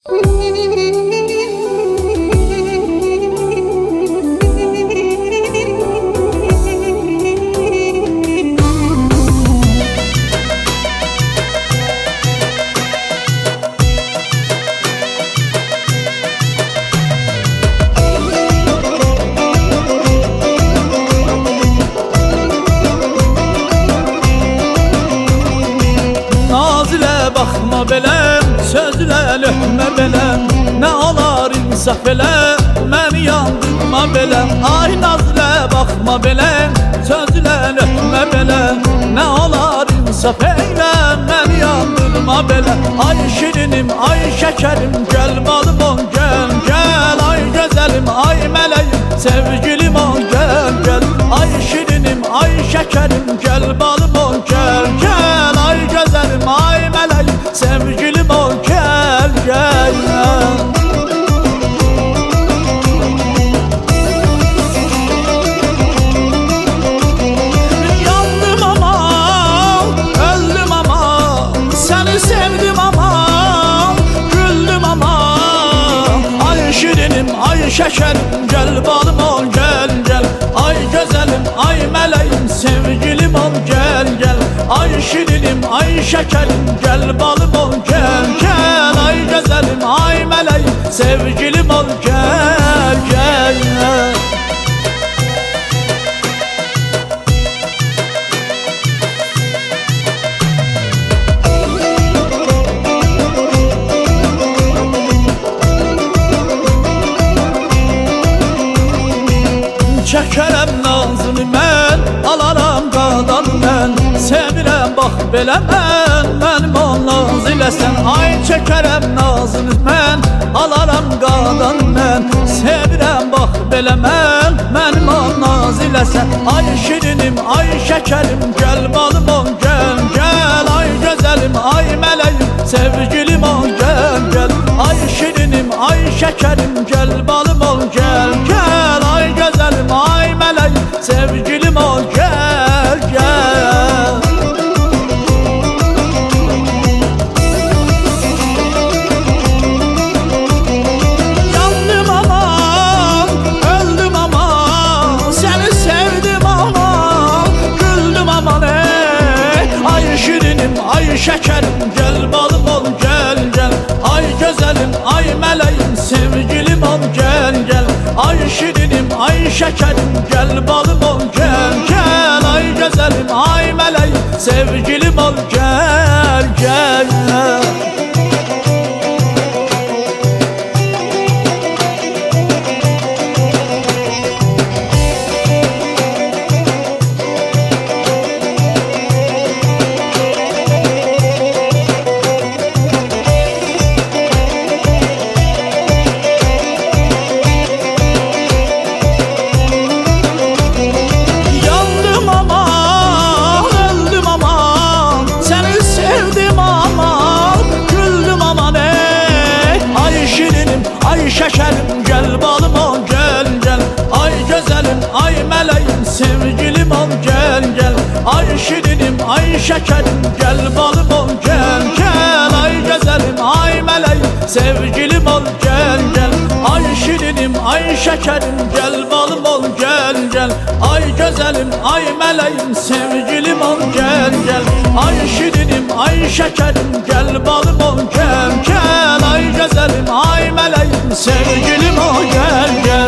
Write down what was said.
Baxma beləm, sözlə löhmə beləm, nə olar insaf elə, məni yandırma beləm. Ay nazlə baxma beləm, sözlə löhmə beləm, nə olar insaf elə, məni yandırma beləm. Ay şirinim, ay şəkərim, gəl balım ol, gəl, gəl. Ay gözəlim, ay mələyim, sevgilim ol, gəl, gəl. Ay şirinim, ay şəkərim, gəl balım ol, gəl, gəl. Ay gözəlim, ay mələyim, sevgilim ol, gəl, gəl. Yandım ama, öldüm ama, səni sevdim ama, güldüm ama. Ay şirinim, ay şəkərim, gəl balım ol, gəl, gəl. Ay gözəlim, ay mələyim, sevgilim ol, gəl, gəl. Ay şirinim, ay şəkərim, gəl balım ol, gəl, gəl. Ay gözəlim, ay mələyim, sevgilim ol, gəl, gəl. Çəkərəm nazını mən, alaram qadanı mən, sevirəm bax belə mən, mənim ol naz eləsən. Ay çəkərəm nazını mən, alaram qadanı mən, sevirəm bax belə mən, mənim ol naz eləsən. Ay şirinim, ay şəkərim, gəl balım ol, gəl, gəl. Ay gözəlim, ay mələyim, sevgilim ol, gəl, gəl. Ay şirinim, ay şəkərim, gəl balım ol, gəl, gəl. Ay gözəlim, ay mələyim, sevgilim ol, gəl, gəl. Yandım aman, öldüm aman, səni sevdim aman, güldüm aman ey. Ay şirinim, ay şəkərim, gəl balım ol, gəl, gəl. Ay gözəlim, ay mələyim, sevgilim ol, gəl, gəl. Ay şirinim, ay şəkərim, gəl balım ol, gəl, gəl. Ay gözəlim, ay mələyim, sevgilim ol, gəl, gəl. Ay şəkərim, gəl balım ol, gəl, gəl. Ay gözəlim, ay mələyim, sevgilim ol, gəl, gəl. Ay şirinim, ay şəkərim, gəl balım ol, gəl, gəl. Ay gözəlim, ay mələyim, sevgilim ol, gəl, gəl. Ay şirinim, ay şəkərim, gəl balım ol, gəl, gəl. Ay gözəlim, ay mələyim, sevgilim ol, gəl, gəl. Ay şirinim, ay şəkərim, gəl balım ol, gəl, gəl. Ay gözəlim, ay mələyim, sevgilim ol, gəl, gəl.